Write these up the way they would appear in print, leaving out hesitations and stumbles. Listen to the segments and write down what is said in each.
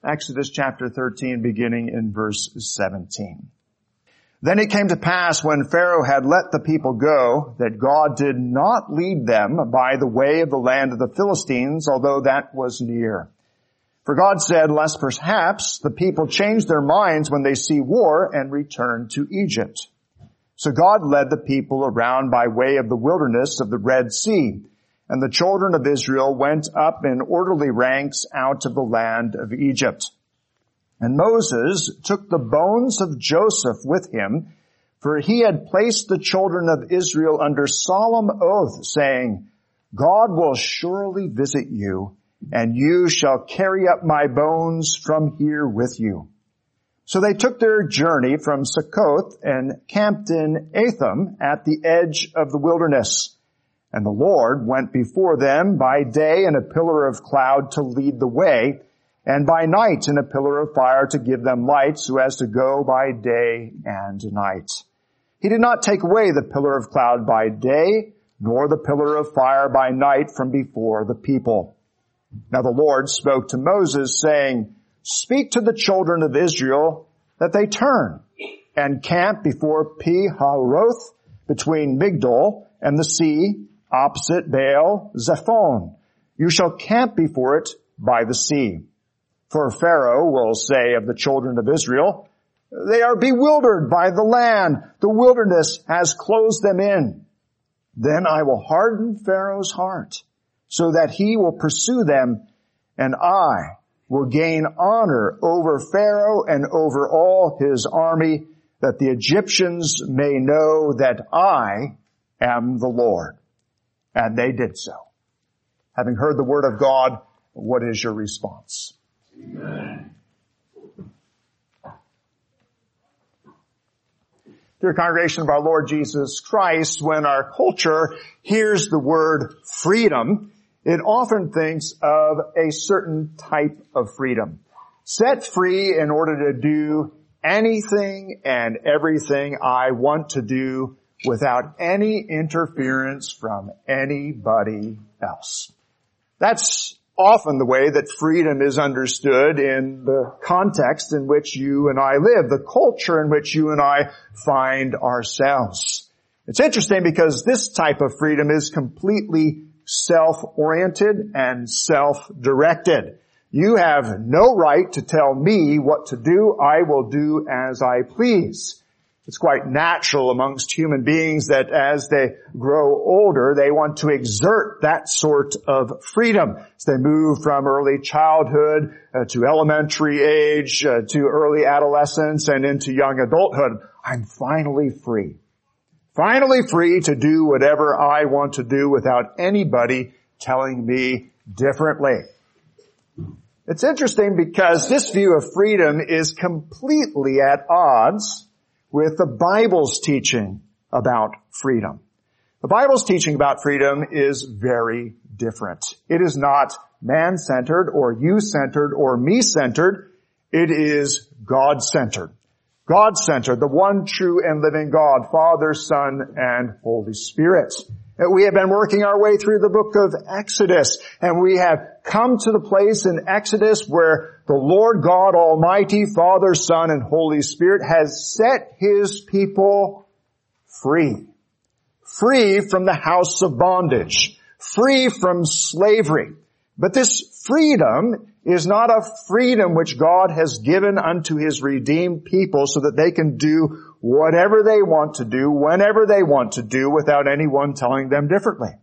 Exodus chapter 13, beginning in verse 17. Then it came to pass when Pharaoh had let the people go that God did not lead them by the way of the land of the Philistines, although that was near. For God said, lest perhaps the people change their minds when they see war and return to Egypt. So God led the people around by way of the wilderness of the Red Sea, and the children of Israel went up in orderly ranks out of the land of Egypt. And Moses took the bones of Joseph with him, for he had placed the children of Israel under solemn oath, saying, God will surely visit you, and you shall carry up my bones from here with you. So they took their journey from Succoth and camped in Etham at the edge of the wilderness. And the Lord went before them by day in a pillar of cloud to lead the way, and by night in a pillar of fire to give them light, so as to go by day and night. He did not take away the pillar of cloud by day, nor the pillar of fire by night from before the people. Now the Lord spoke to Moses, saying, Speak to the children of Israel that they turn and camp before Pi-hahiroth, between Migdol and the sea, opposite Baal Zephon. You shall camp before it by the sea. For Pharaoh will say of the children of Israel, They are bewildered by the land. The wilderness has closed them in. Then I will harden Pharaoh's heart, so that he will pursue them, and I will gain honor over Pharaoh and over all his army, that the Egyptians may know that I am the Lord. And they did so. Having heard the word of God, what is your response? Amen. Dear congregation of our Lord Jesus Christ, when our culture hears the word freedom, it often thinks of a certain type of freedom. Set free in order to do anything and everything I want to do without any interference from anybody else. That's often the way that freedom is understood in the context in which you and I live, the culture in which you and I find ourselves. It's interesting because this type of freedom is completely self-oriented and self-directed. You have no right to tell me what to do. I will do as I please. It's quite natural amongst human beings that as they grow older, they want to exert that sort of freedom. As they move from early childhood to elementary age, to early adolescence and into young adulthood, I'm finally free. Finally free to do whatever I want to do without anybody telling me differently. It's interesting because this view of freedom is completely at odds with the Bible's teaching about freedom. The Bible's teaching about freedom is very different. It is not man-centered or you-centered or me-centered. It is God-centered. God-centered, the one true and living God, Father, Son, and Holy Spirit. We have been working our way through the book of Exodus, and we have come to the place in Exodus where the Lord God Almighty, Father, Son, and Holy Spirit has set His people free. Free from the house of bondage. Free from slavery. But this freedom is not a freedom which God has given unto His redeemed people so that they can do whatever they want to do, whenever they want to do, without anyone telling them differently.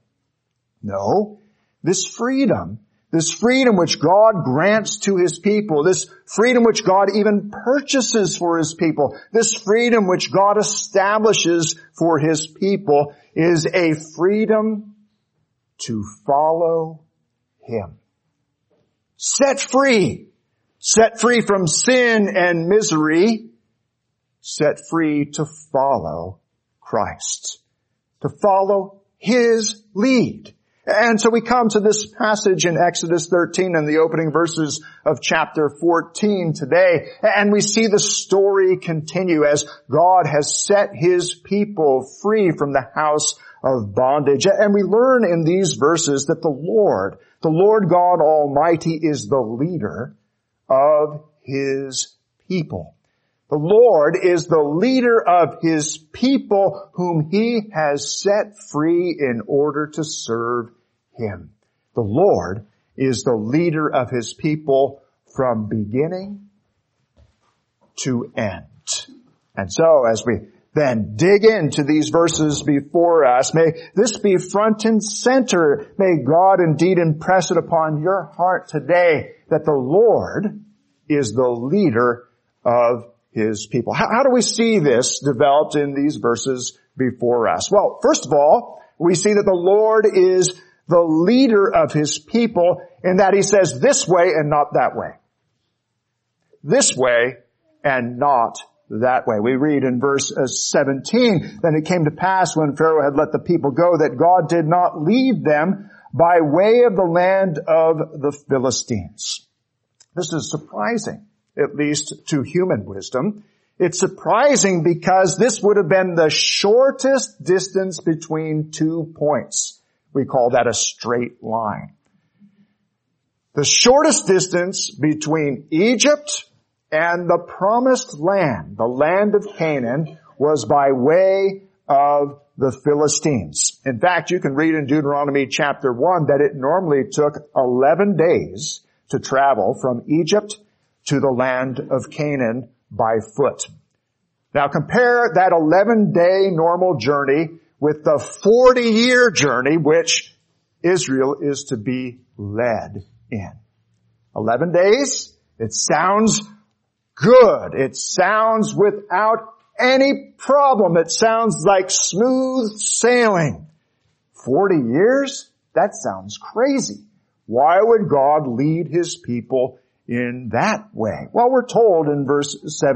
No, this freedom which God grants to His people, this freedom which God even purchases for His people, this freedom which God establishes for His people is a freedom to follow Him. Set free from sin and misery, set free to follow Christ, to follow His lead. And so we come to this passage in Exodus 13 and the opening verses of chapter 14 today, and we see the story continue as God has set His people free from the house of bondage. And we learn in these verses that the Lord God Almighty is the leader of His people. The Lord is the leader of His people whom He has set free in order to serve Him. The Lord is the leader of His people from beginning to end. And so as we then dig into these verses before us, may this be front and center. May God indeed impress it upon your heart today that the Lord is the leader of His people. How do we see this developed in these verses before us? Well, first of all, we see that the Lord is the leader of His people in that He says this way and not that way. This way and not that way. We read in verse 17, then it came to pass when Pharaoh had let the people go that God did not lead them by way of the land of the Philistines. This is surprising, at least to human wisdom. It's surprising because this would have been the shortest distance between 2 points. We call that a straight line. The shortest distance between Egypt and the promised land, the land of Canaan, was by way of the Philistines. In fact, you can read in Deuteronomy chapter 1 that it normally took 11 days to travel from Egypt to the land of Canaan by foot. Now compare that 11-day normal journey with the 40-year journey which Israel is to be led in. 11 days, it sounds good. It sounds without any problem. It sounds like smooth sailing. 40 years? That sounds crazy. Why would God lead His people in that way? Well, we're told in verse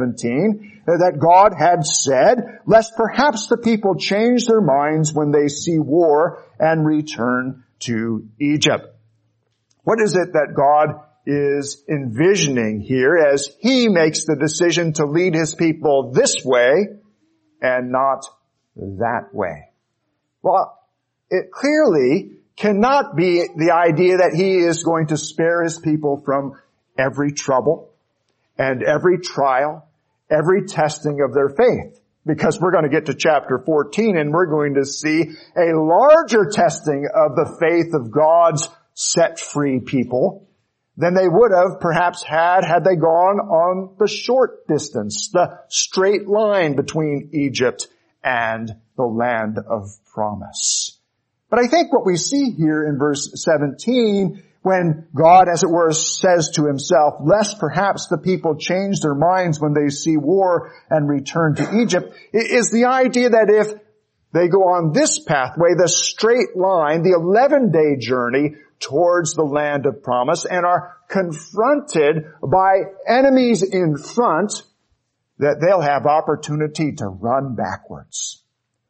17 that God had said, lest perhaps the people change their minds when they see war and return to Egypt. What is it that God is envisioning here as He makes the decision to lead His people this way and not that way? Well, it clearly cannot be the idea that He is going to spare His people from every trouble and every trial, every testing of their faith. Because we're going to get to chapter 14 and we're going to see a larger testing of the faith of God's set free people than they would have perhaps had they gone on the short distance, the straight line between Egypt and the land of promise. But I think what we see here in verse 17, when God, as it were, says to Himself, lest perhaps the people change their minds when they see war and return to Egypt, is the idea that if they go on this pathway, the straight line, the 11-day journey towards the land of promise, and are confronted by enemies in front, that they'll have opportunity to run backwards.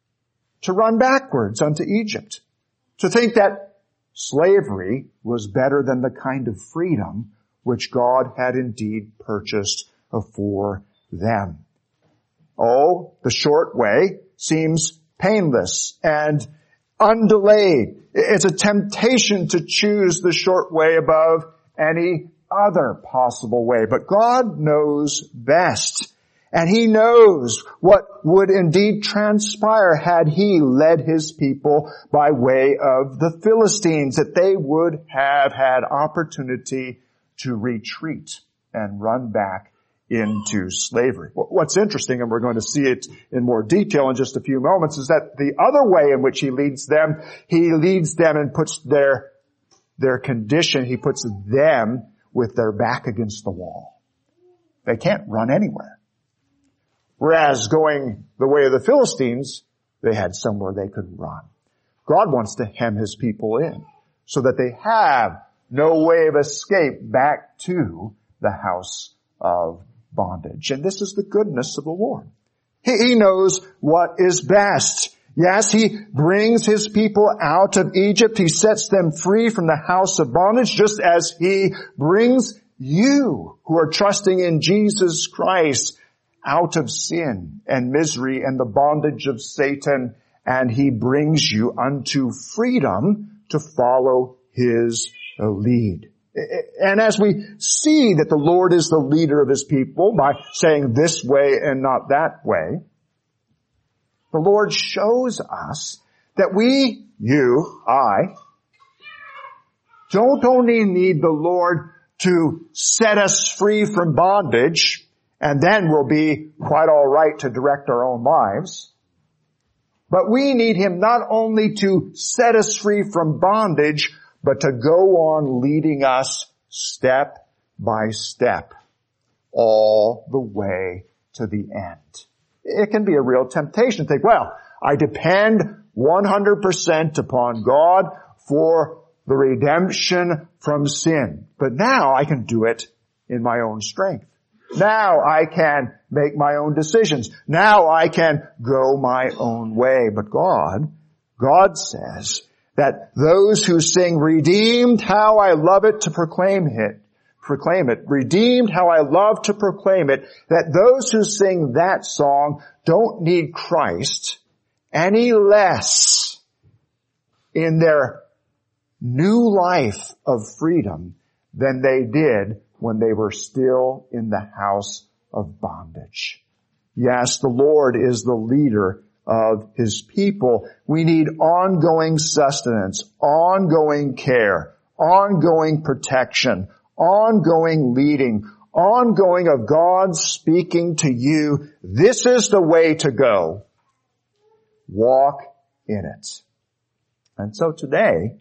To run backwards unto Egypt. To think that slavery was better than the kind of freedom which God had indeed purchased for them. Oh, the short way seems painless and undelayed. It's a temptation to choose the short way above any other possible way. But God knows best. And He knows what would indeed transpire had He led His people by way of the Philistines, that they would have had opportunity to retreat and run back into slavery. What's interesting, and we're going to see it in more detail in just a few moments, is that the other way in which He leads them and puts their condition, He puts them with their back against the wall. They can't run anywhere. Whereas going the way of the Philistines, they had somewhere they could run. God wants to hem His people in so that they have no way of escape back to the house of bondage. And this is the goodness of the Lord. He knows what is best. Yes, He brings His people out of Egypt. He sets them free from the house of bondage, just as He brings you who are trusting in Jesus Christ out of sin and misery and the bondage of Satan, and He brings you unto freedom to follow His lead. And as we see that the Lord is the leader of His people by saying this way and not that way, the Lord shows us that we, you, I, don't only need the Lord to set us free from bondage, and then we'll be quite all right to direct our own lives, but we need Him not only to set us free from bondage, but to go on leading us step by step all the way to the end. It can be a real temptation to think, well, I depend 100% upon God for the redemption from sin. But now I can do it in my own strength. Now I can make my own decisions. Now I can go my own way. But God says that those who sing, redeemed, how I love it to proclaim it, redeemed, how I love to proclaim it, that those who sing that song don't need Christ any less in their new life of freedom than they did when they were still in the house of bondage. Yes, the Lord is the leader of His people. We need ongoing sustenance, ongoing care, ongoing protection, ongoing leading, ongoing of God speaking to you. This is the way to go. Walk in it. And so today,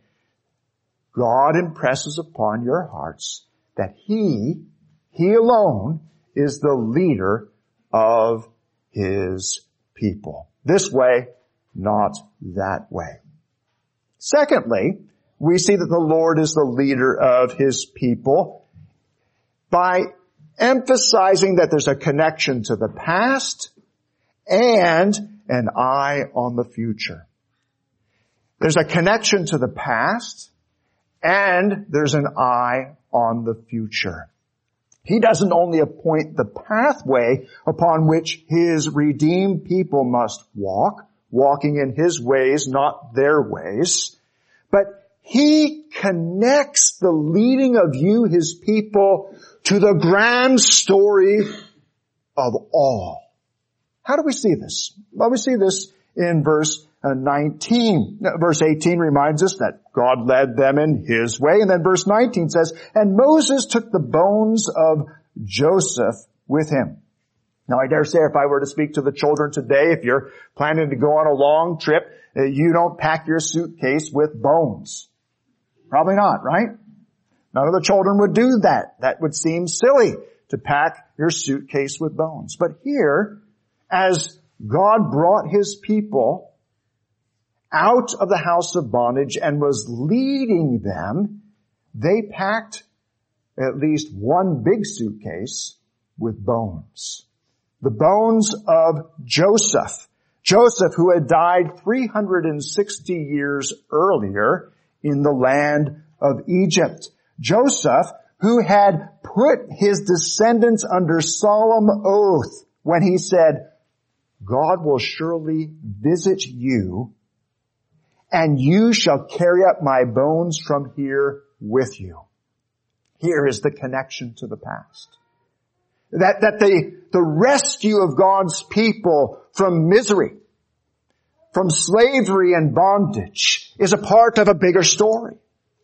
God impresses upon your hearts that He alone is the leader of His people. This way, not that way. Secondly, we see that the Lord is the leader of His people by emphasizing that there's a connection to the past and an eye on the future. There's a connection to the past and there's an eye on the future. He doesn't only appoint the pathway upon which His redeemed people must walk, walking in His ways, not their ways, but He connects the leading of you, His people, to the grand story of all. How do we see this? Well, we see this in verse 19. Verse 18 reminds us that God led them in His way. And then verse 19 says, and Moses took the bones of Joseph with him. Now I dare say if I were to speak to the children today, if you're planning to go on a long trip, you don't pack your suitcase with bones. Probably not, right? None of the children would do that. That would seem silly to pack your suitcase with bones. But here, as God brought His people out of the house of bondage and was leading them, they packed at least one big suitcase with bones. The bones of Joseph. Joseph, who had died 360 years earlier in the land of Egypt. Joseph, who had put his descendants under solemn oath when he said, God will surely visit you, and you shall carry up my bones from here with you. Here is the connection to the past. That the rescue of God's people from misery, from slavery and bondage, is a part of a bigger story.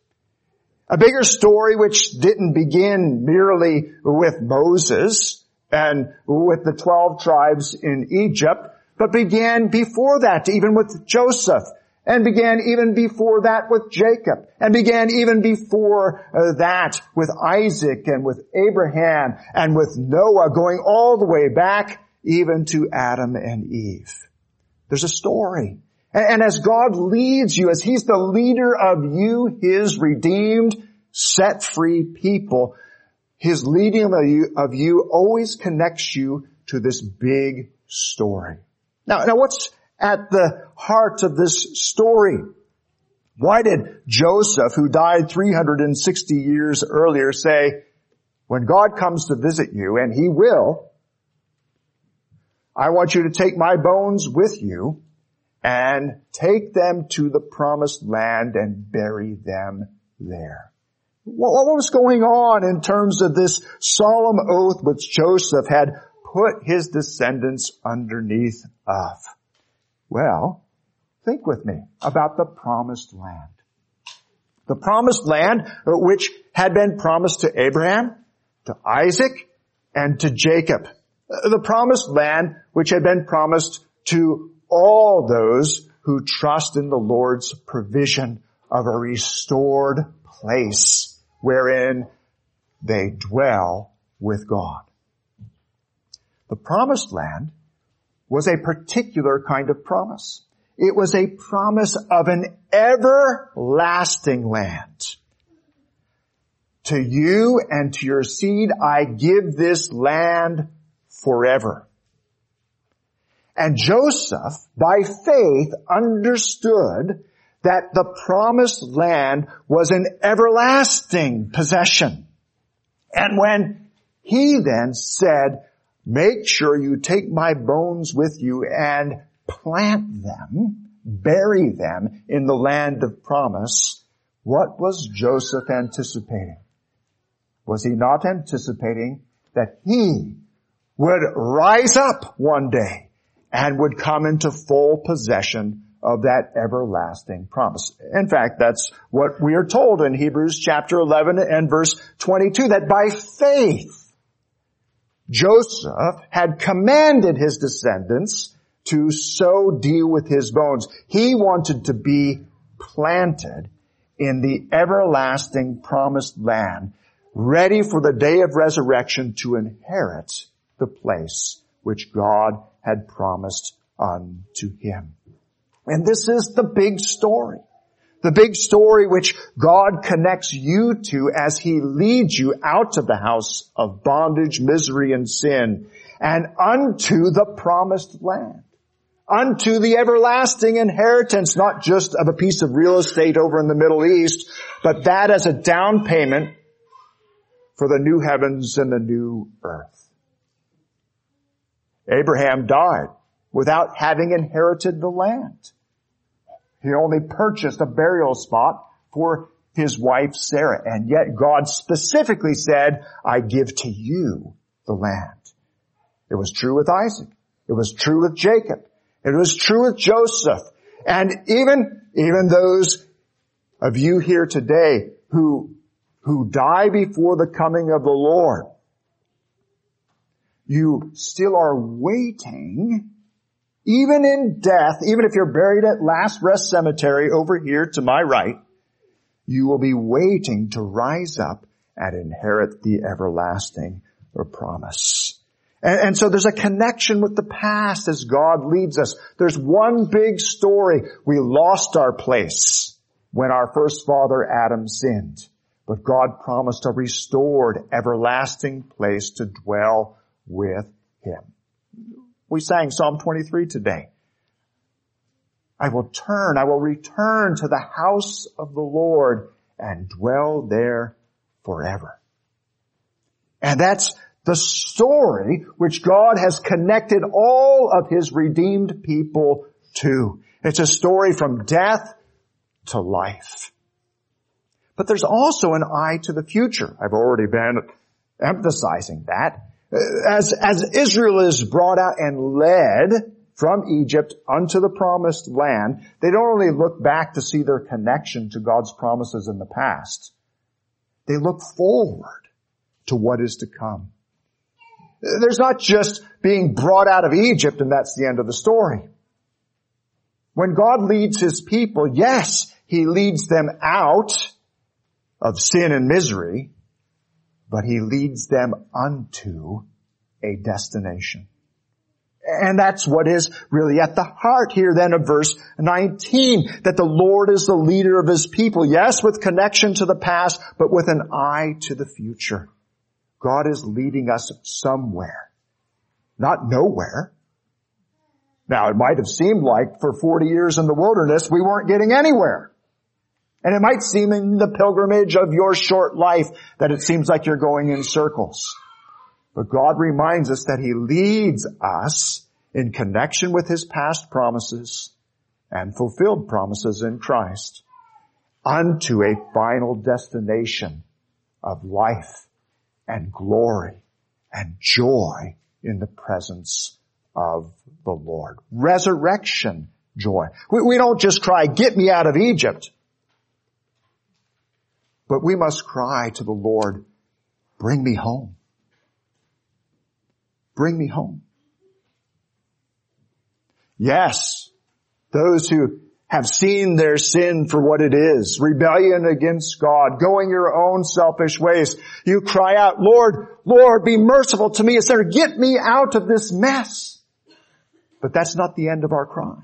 A bigger story which didn't begin merely with Moses and with the 12 tribes in Egypt, but began before that, even with Joseph, and began even before that with Jacob, and began even before that with Isaac and with Abraham and with Noah, going all the way back even to Adam and Eve. There's a story. And as God leads you, as He's the leader of you, His redeemed, set free people, His leading of you always connects you to this big story. Now what's at the heart of this story? Why did Joseph, who died 360 years earlier, say, when God comes to visit you, and He will, I want you to take my bones with you and take them to the promised land and bury them there? What was going on in terms of this solemn oath which Joseph had put his descendants underneath of? Well, think with me about the promised land. The promised land which had been promised to Abraham, to Isaac, and to Jacob. The promised land which had been promised to all those who trust in the Lord's provision of a restored place wherein they dwell with God. The promised land was a particular kind of promise. It was a promise of an everlasting land. To you and to your seed I give this land forever. And Joseph, by faith, understood that the promised land was an everlasting possession. And when he then said, make sure you take my bones with you and plant them, bury them in the land of promise, what was Joseph anticipating? Was he not anticipating that he would rise up one day and would come into full possession of that everlasting promise? In fact, that's what we are told in Hebrews chapter 11 and verse 22, that by faith, Joseph had commanded his descendants to so deal with his bones. He wanted to be planted in the everlasting promised land, ready for the day of resurrection to inherit the place which God had promised unto him. And this is the big story. The big story which God connects you to as he leads you out of the house of bondage, misery, and sin, and unto the promised land, unto the everlasting inheritance, not just of a piece of real estate over in the Middle East, but that as a down payment for the new heavens and the new earth. Abraham died without having inherited the land. He only purchased a burial spot for his wife Sarah, and yet God specifically said, I give to you the land. It was true with Isaac. It was true with Jacob. It was true with Joseph. And even those of you here today who die before the coming of the Lord, you still are waiting. Even in death, even if you're buried at Last Rest Cemetery over here to my right, you will be waiting to rise up and inherit the everlasting promise. And so there's a connection with the past as God leads us. There's one big story. We lost our place when our first father Adam sinned, but God promised a restored, everlasting place to dwell with him. We sang Psalm 23 today. I will return to the house of the Lord and dwell there forever. And that's the story which God has connected all of his redeemed people to. It's a story from death to life. But there's also an eye to the future. I've already been emphasizing that. As Israel is brought out and led from Egypt unto the promised land, they don't only look back to see their connection to God's promises in the past. They look forward to what is to come. There's not just being brought out of Egypt and that's the end of the story. When God leads his people, yes, he leads them out of sin and misery, but he leads them unto a destination. And that's what is really at the heart here then of verse 19, that the Lord is the leader of his people. Yes, with connection to the past, but with an eye to the future. God is leading us somewhere, not nowhere. Now, it might have seemed like for 40 years in the wilderness, we weren't getting anywhere. And it might seem in the pilgrimage of your short life that it seems like you're going in circles. But God reminds us that he leads us in connection with his past promises and fulfilled promises in Christ unto a final destination of life and glory and joy in the presence of the Lord. Resurrection joy. We don't just cry, "Get me out of Egypt." But we must cry to the Lord, "Bring me home. Bring me home." Yes, those who have seen their sin for what it is, rebellion against God, going your own selfish ways, you cry out, "Lord, Lord, be merciful to me, a sinner. Get me out of this mess." But that's not the end of our cry.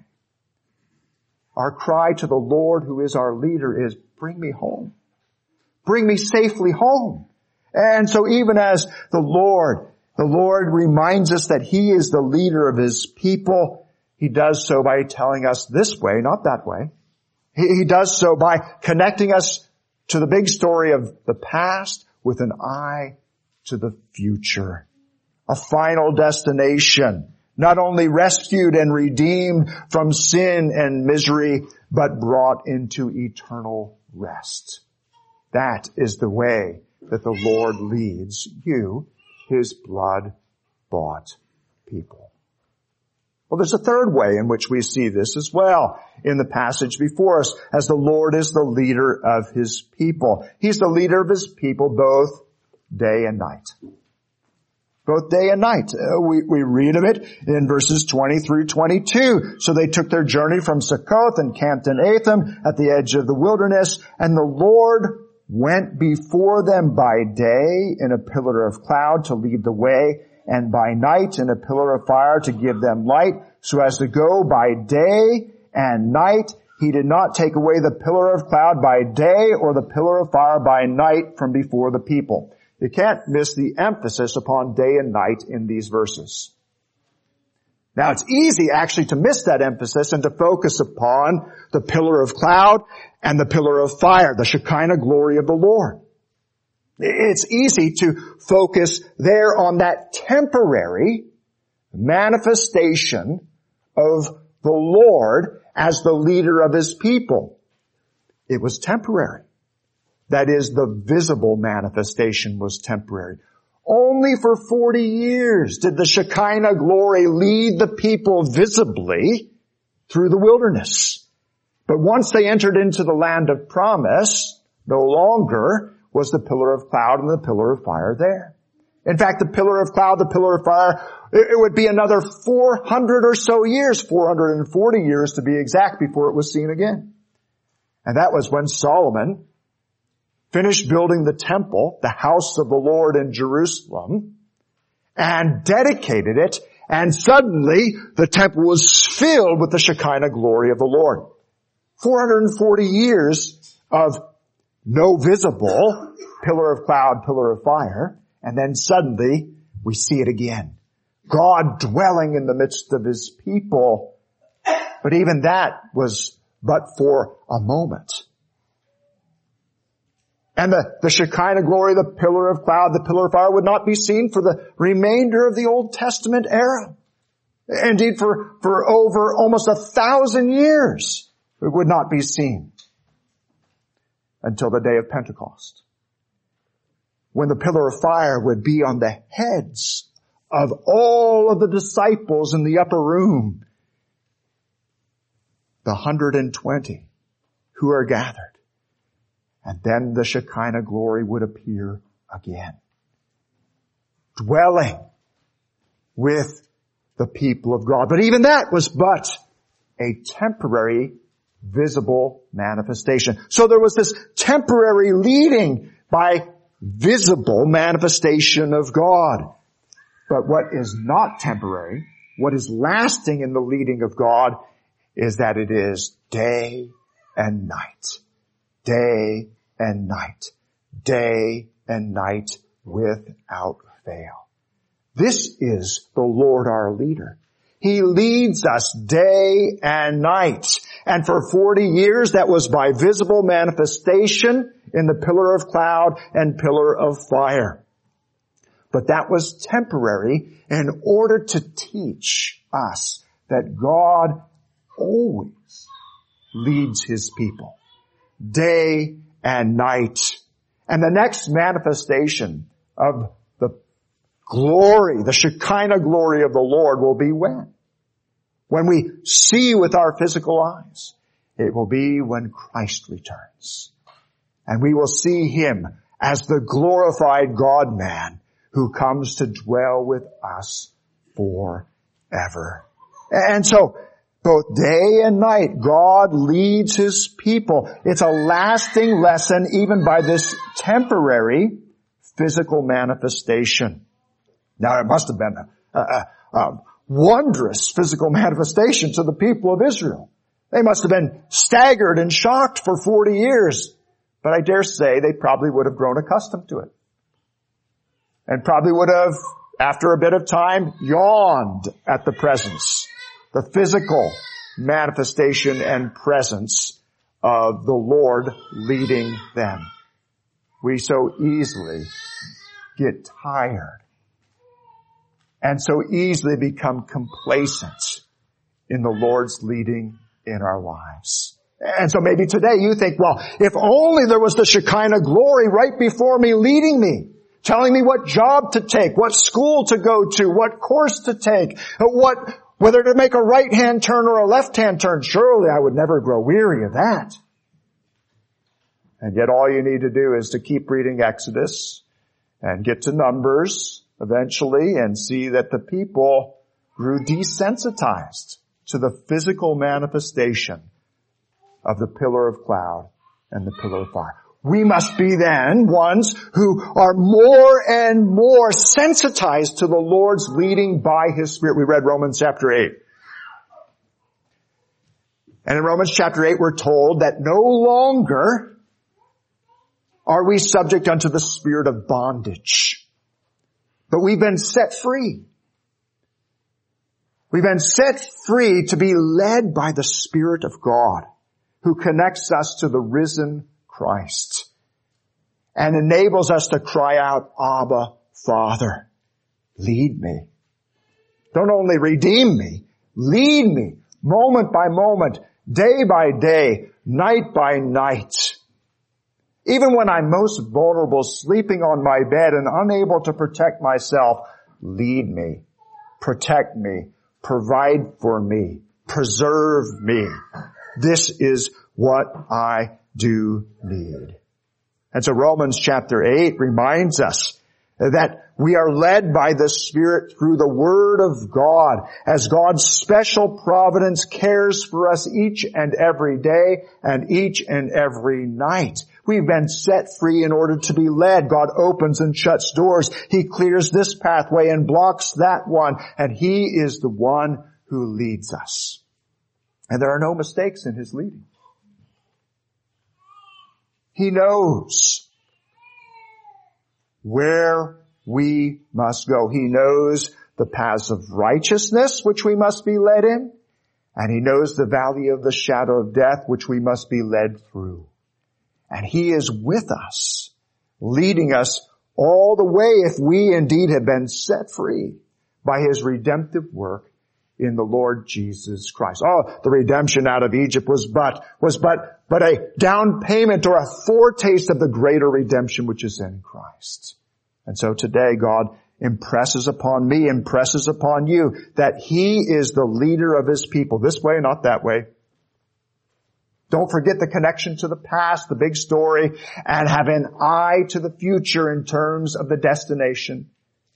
Our cry to the Lord, who is our leader, is, "Bring me home. Bring me safely home." And so even as the Lord reminds us that He is the leader of His people, He does so by telling us this way, not that way. He does so by connecting us to the big story of the past with an eye to the future. A final destination, not only rescued and redeemed from sin and misery, but brought into eternal rest. That is the way that the Lord leads you, His blood-bought people. Well, there's a third way in which we see this as well in the passage before us, as the Lord is the leader of His people. He's the leader of His people both day and night. Both day and night. We read of it in verses 20 through 22. "So they took their journey from Succoth and camped in Atham at the edge of the wilderness, and the Lord went before them by day in a pillar of cloud to lead the way, and by night in a pillar of fire to give them light, so as to go by day and night. He did not take away the pillar of cloud by day or the pillar of fire by night from before the people." You can't miss the emphasis upon day and night in these verses. Now, it's easy actually to miss that emphasis and to focus upon the pillar of cloud and the pillar of fire, the Shekinah glory of the Lord. It's easy to focus there on that temporary manifestation of the Lord as the leader of His people. It was temporary. That is, the visible manifestation was temporary. Only for 40 years did the Shekinah glory lead the people visibly through the wilderness. But once they entered into the land of promise, no longer was the pillar of cloud and the pillar of fire there. In fact, the pillar of cloud, the pillar of fire, it would be another 400 or so years, 440 years to be exact, before it was seen again. And that was when Solomon finished building the temple, the house of the Lord in Jerusalem, and dedicated it, and suddenly the temple was filled with the Shekinah glory of the Lord. 440 years of no visible pillar of cloud, pillar of fire, and then suddenly we see it again. God dwelling in the midst of His people. But even that was but for a moment. And the Shekinah glory, the pillar of cloud, the pillar of fire would not be seen for the remainder of the Old Testament era. Indeed, for over almost 1,000 years, it would not be seen until the day of Pentecost, when the pillar of fire would be on the heads of all of the disciples in the upper room, the 120 who are gathered. And then the Shekinah glory would appear again, dwelling with the people of God. But even that was but a temporary visible manifestation. So there was this temporary leading by visible manifestation of God. But what is not temporary, what is lasting in the leading of God, is that it is day and night. Day and night. Day and night without fail. This is the Lord our leader. He leads us day and night. And for 40 years, that was by visible manifestation in the pillar of cloud and pillar of fire. But that was temporary in order to teach us that God always leads His people day and night. And the next manifestation of the glory, the Shekinah glory of the Lord will be when? When we see with our physical eyes. It will be when Christ returns. And we will see Him as the glorified God-man who comes to dwell with us forever. And so, both day and night, God leads His people. It's a lasting lesson even by this temporary physical manifestation. Now, it must have been a wondrous physical manifestation to the people of Israel. They must have been staggered and shocked for 40 years. But I dare say they probably would have grown accustomed to it. And probably would have, after a bit of time, yawned at the presence, the physical manifestation and presence of the Lord leading them. We so easily get tired and so easily become complacent in the Lord's leading in our lives. And so maybe today you think, well, if only there was the Shekinah glory right before me, leading me, telling me what job to take, what school to go to, what course to take, whether to make a right-hand turn or a left-hand turn. Surely I would never grow weary of that. And yet all you need to do is to keep reading Exodus and get to Numbers eventually and see that the people grew desensitized to the physical manifestation of the pillar of cloud and the pillar of fire. We must be then ones who are more and more sensitized to the Lord's leading by His Spirit. We read Romans chapter 8. And in Romans chapter 8 we're told that no longer are we subject unto the spirit of bondage, but we've been set free. We've been set free to be led by the Spirit of God, who connects us to the risen Christ and enables us to cry out, Abba, Father, lead me. Don't only redeem me, lead me moment by moment, day by day, night by night. Even when I'm most vulnerable, sleeping on my bed and unable to protect myself, lead me, protect me, provide for me, preserve me. This is what I do need. And so Romans chapter 8 reminds us that we are led by the Spirit through the Word of God as God's special providence cares for us each and every day and each and every night. We've been set free in order to be led. God opens and shuts doors. He clears this pathway and blocks that one, and He is the one who leads us. And there are no mistakes in His leading. He knows where we must go. He knows the paths of righteousness which we must be led in, and He knows the valley of the shadow of death which we must be led through. And He is with us, leading us all the way if we indeed have been set free by His redemptive work in the Lord Jesus Christ. Oh, the redemption out of Egypt was but a down payment or a foretaste of the greater redemption which is in Christ. And so today God impresses upon me, impresses upon you that He is the leader of His people. This way, not that way. Don't forget the connection to the past, the big story, and have an eye to the future in terms of the destination.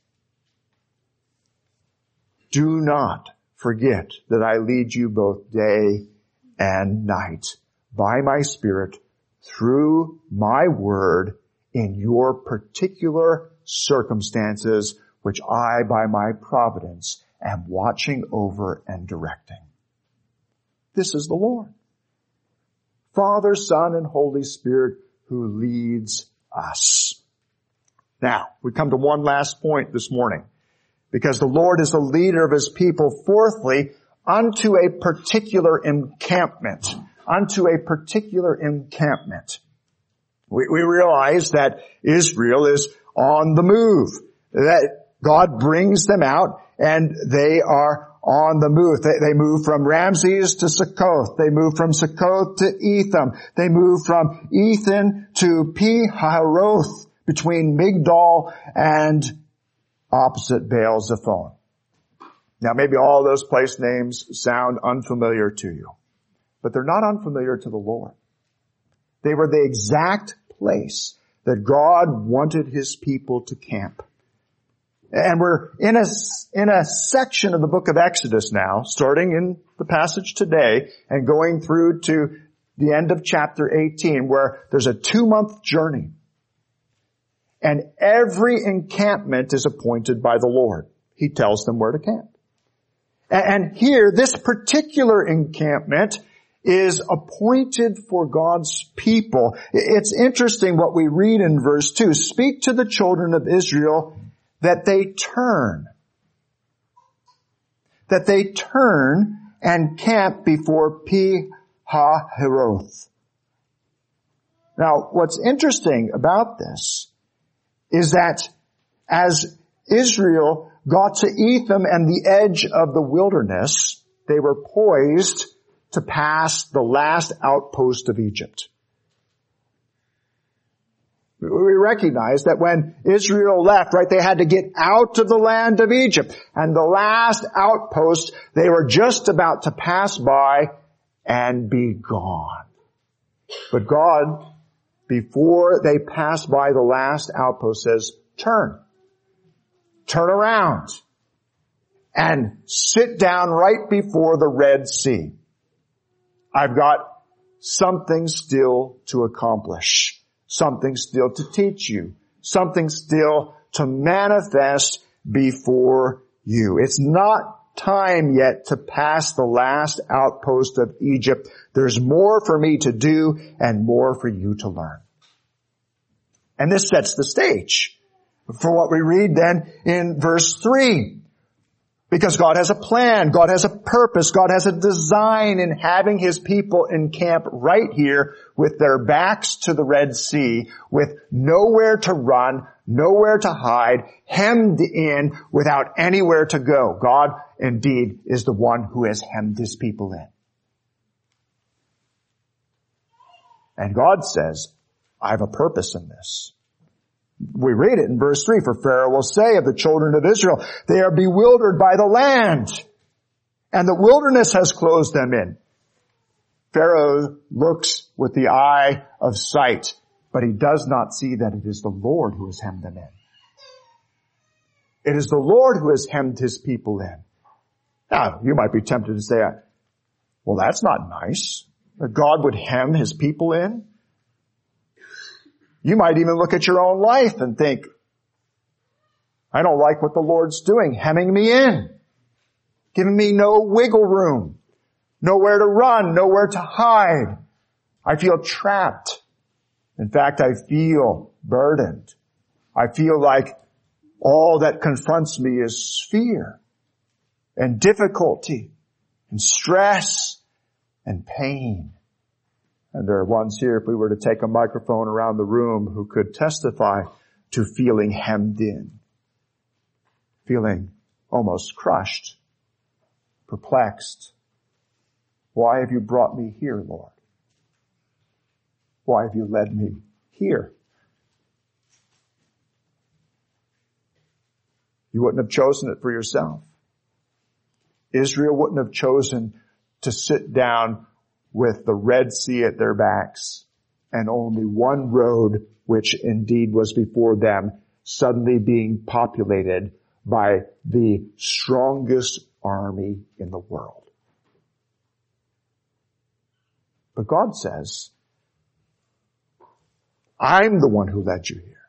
Do not forget that I lead you both day and night by my Spirit through my Word in your particular circumstances, which I, by my providence, am watching over and directing. This is the Lord, Father, Son, and Holy Spirit, who leads us. Now, we come to one last point this morning, because the Lord is the leader of His people, fourthly, unto a particular encampment. Unto a particular encampment. We realize that Israel is on the move, that God brings them out, and they are on the move. They move from Ramses to Succoth. They move from Succoth to Etham. They move from Etham to Pi-hahiroth, between Migdol and opposite Baal Zephon. Now maybe all those place names sound unfamiliar to you, but they're not unfamiliar to the Lord. They were the exact place that God wanted His people to camp. And we're in a section of the book of Exodus now, starting in the passage today and going through to the end of chapter 18, where there's a 2-month journey. And every encampment is appointed by the Lord. He tells them where to camp. And here, this particular encampment is appointed for God's people. It's interesting what we read in verse 2. Speak to the children of Israel that they turn and camp before Pi-hahiroth. Now, what's interesting about this is that as Israel got to Etham and the edge of the wilderness, they were poised to pass the last outpost of Egypt. We recognize that when Israel left, right, they had to get out of the land of Egypt. And the last outpost, they were just about to pass by and be gone. But God, before they pass by the last outpost, says, turn around, and sit down right before the Red Sea. I've got something still to accomplish, something still to teach you, something still to manifest before you. It's not time yet to pass the last outpost of Egypt. There's more for me to do and more for you to learn. And this sets the stage for what we read then in verse 3. Because God has a plan, God has a purpose, God has a design in having His people encamp right here with their backs to the Red Sea, with nowhere to run, nowhere to hide, hemmed in without anywhere to go. God indeed is the one who has hemmed His people in. And God says, I have a purpose in this. We read it in verse 3, for Pharaoh will say of the children of Israel, they are bewildered by the land, and the wilderness has closed them in. Pharaoh looks with the eye of sight, but he does not see that it is the Lord who has hemmed them in. It is the Lord who has hemmed His people in. Now, you might be tempted to say, well, that's not nice, that God would hem His people in. You might even look at your own life and think, I don't like what the Lord's doing, hemming me in, giving me no wiggle room, nowhere to run, nowhere to hide. I feel trapped. In fact, I feel burdened. I feel like all that confronts me is fear and difficulty and stress and pain. And there are ones here, if we were to take a microphone around the room, who could testify to feeling hemmed in, feeling almost crushed, perplexed. Why have you brought me here, Lord? Why have you led me here? You wouldn't have chosen it for yourself. Israel wouldn't have chosen to sit down with the Red Sea at their backs and only one road, which indeed was before them, suddenly being populated by the strongest army in the world. But God says, I'm the one who led you here.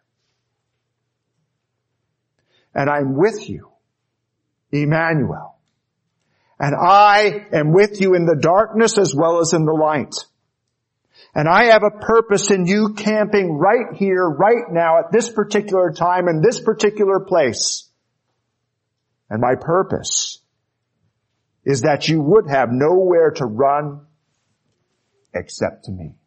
And I'm with you, Emmanuel. And I am with you in the darkness as well as in the light. And I have a purpose in you camping right here, right now, at this particular time, in this particular place. And my purpose is that you would have nowhere to run except to me.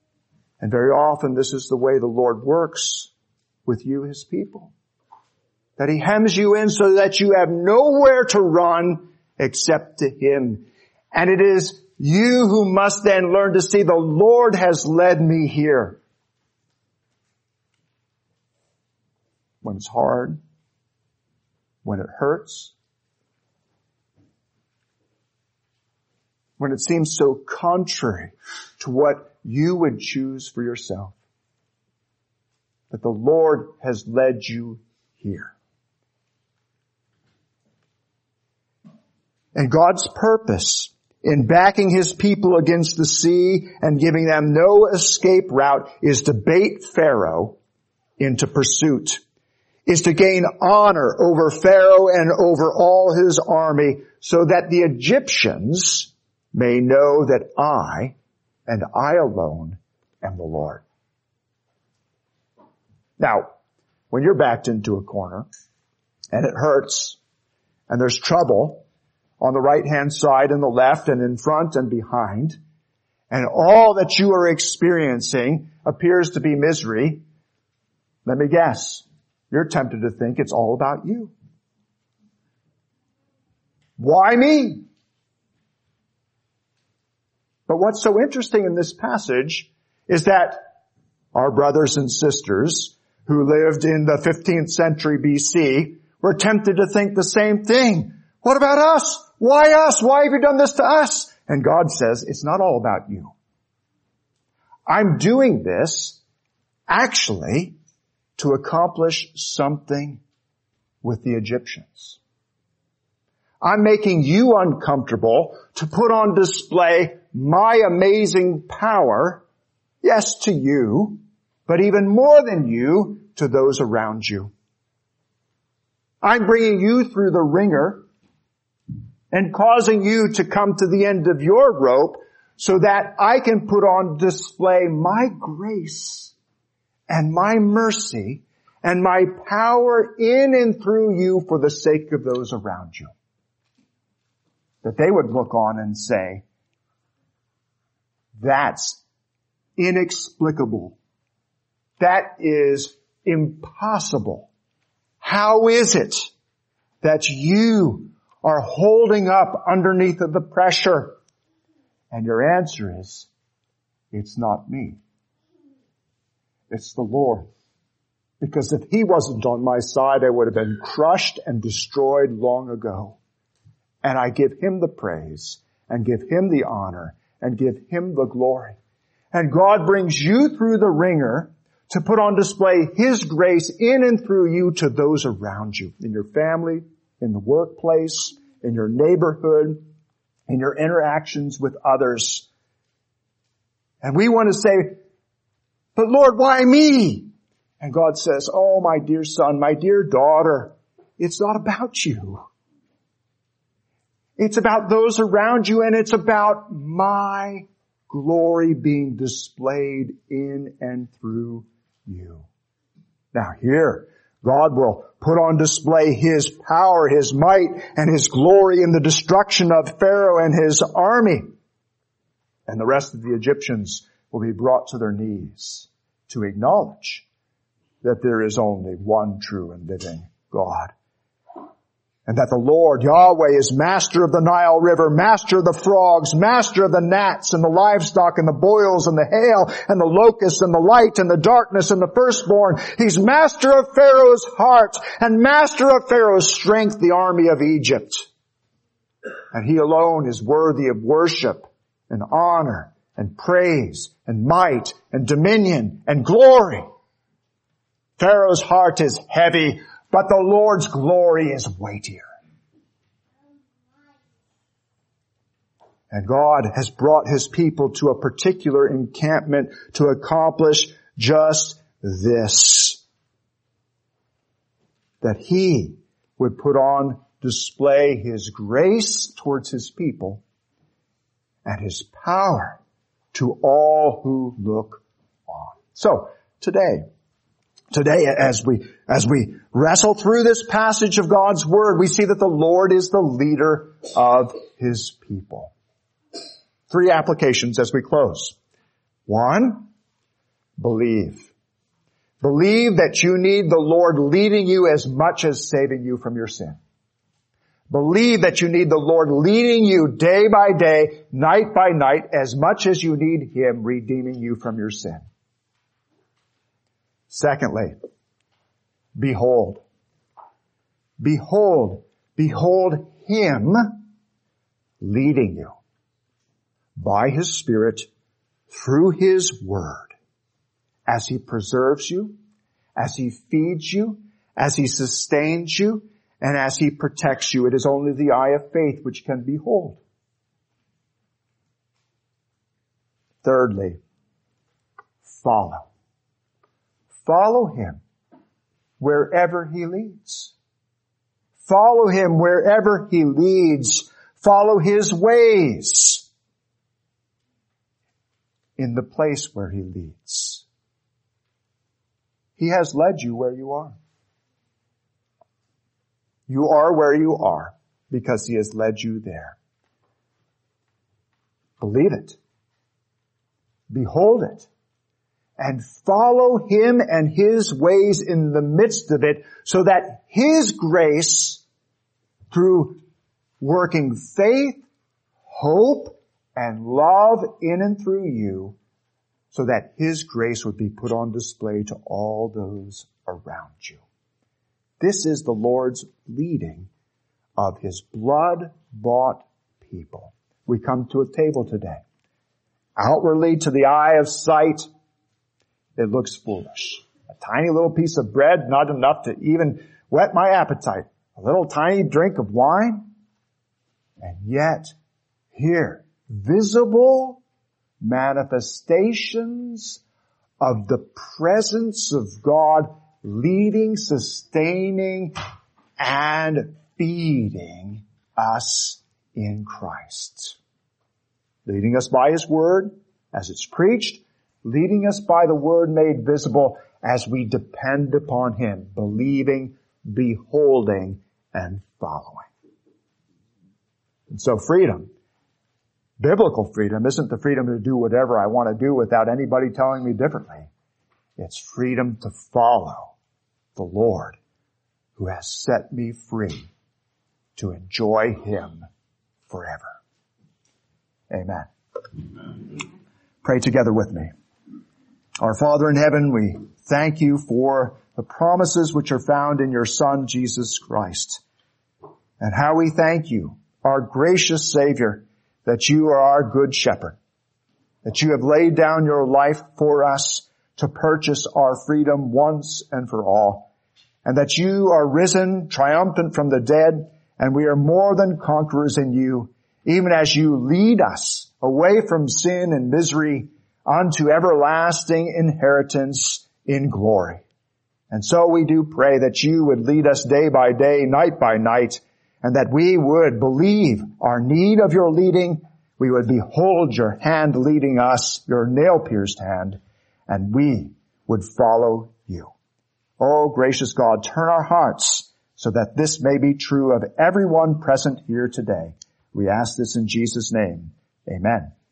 And very often this is the way the Lord works with you, His people. That He hems you in so that you have nowhere to run except to Him. And it is you who must then learn to see the Lord has led me here. When it's hard, when it hurts, when it seems so contrary to what you would choose for yourself, that the Lord has led you here. And God's purpose in backing His people against the sea and giving them no escape route is to bait Pharaoh into pursuit, is to gain honor over Pharaoh and over all his army so that the Egyptians may know that I and I alone am the Lord. Now, when you're backed into a corner and it hurts and there's trouble on the right-hand side and the left and in front and behind, and all that you are experiencing appears to be misery, let me guess, you're tempted to think it's all about you. Why me? But what's so interesting in this passage is that our brothers and sisters who lived in the 15th century BC were tempted to think the same thing. What about us? Why us? Why have you done this to us? And God says, it's not all about you. I'm doing this actually to accomplish something with the Egyptians. I'm making you uncomfortable to put on display my amazing power, yes, to you, but even more than you, to those around you. I'm bringing you through the ringer and causing you to come to the end of your rope so that I can put on display my grace and my mercy and my power in and through you for the sake of those around you. That they would look on and say, that's inexplicable. That is impossible. How is it that you are holding up underneath of the pressure? And your answer is, it's not me. It's the Lord. Because if He wasn't on my side, I would have been crushed and destroyed long ago. And I give Him the praise and give Him the honor and give Him the glory. And God brings you through the ringer to put on display His grace in and through you to those around you, in your family, in the workplace, in your neighborhood, in your interactions with others. And we want to say, but Lord, why me? And God says, oh, my dear son, my dear daughter, it's not about you. It's about those around you, and it's about my glory being displayed in and through you. Now here, God will put on display His power, His might, and His glory in the destruction of Pharaoh and his army. And the rest of the Egyptians will be brought to their knees to acknowledge that there is only one true and living God. And that the Lord, Yahweh, is master of the Nile River, master of the frogs, master of the gnats and the livestock and the boils and the hail and the locusts and the light and the darkness and the firstborn. He's master of Pharaoh's heart and master of Pharaoh's strength, the army of Egypt. And He alone is worthy of worship and honor and praise and might and dominion and glory. Pharaoh's heart is heavy, but the Lord's glory is weightier. And God has brought His people to a particular encampment to accomplish just this. That He would put on display His grace towards His people and His power to all who look on. So, today, as we wrestle through this passage of God's Word, we see that the Lord is the leader of His people. 3 applications as we close. 1, believe. Believe that you need the Lord leading you as much as saving you from your sin. Believe that you need the Lord leading you day by day, night by night, as much as you need Him redeeming you from your sin. Secondly, behold. Behold. Behold Him leading you by His Spirit through His Word as He preserves you, as He feeds you, as He sustains you, and as He protects you. It is only the eye of faith which can behold. Thirdly, follow. Follow Him wherever He leads. Follow Him wherever He leads. Follow His ways in the place where He leads. He has led you where you are. You are where you are because He has led you there. Believe it. Behold it. And follow Him and His ways in the midst of it so that His grace, through working faith, hope, and love in and through you, so that His grace would be put on display to all those around you. This is the Lord's leading of His blood-bought people. We come to a table today. Outwardly, to the eye of sight, it looks foolish. A tiny little piece of bread, not enough to even whet my appetite. A little tiny drink of wine. And yet, here, visible manifestations of the presence of God leading, sustaining, and feeding us in Christ. Leading us by His Word as it's preached, leading us by the Word made visible as we depend upon Him, believing, beholding, and following. And so freedom, biblical freedom, isn't the freedom to do whatever I want to do without anybody telling me differently. It's freedom to follow the Lord who has set me free to enjoy Him forever. Amen. Amen. Pray together with me. Our Father in heaven, we thank You for the promises which are found in Your Son, Jesus Christ. And how we thank You, our gracious Savior, that You are our good shepherd, that You have laid down Your life for us to purchase our freedom once and for all, and that You are risen, triumphant from the dead, and we are more than conquerors in You, even as You lead us away from sin and misery unto everlasting inheritance in glory. And so we do pray that You would lead us day by day, night by night, and that we would believe our need of Your leading. We would behold Your hand leading us, Your nail-pierced hand, and we would follow You. Oh, gracious God, turn our hearts so that this may be true of everyone present here today. We ask this in Jesus' name. Amen.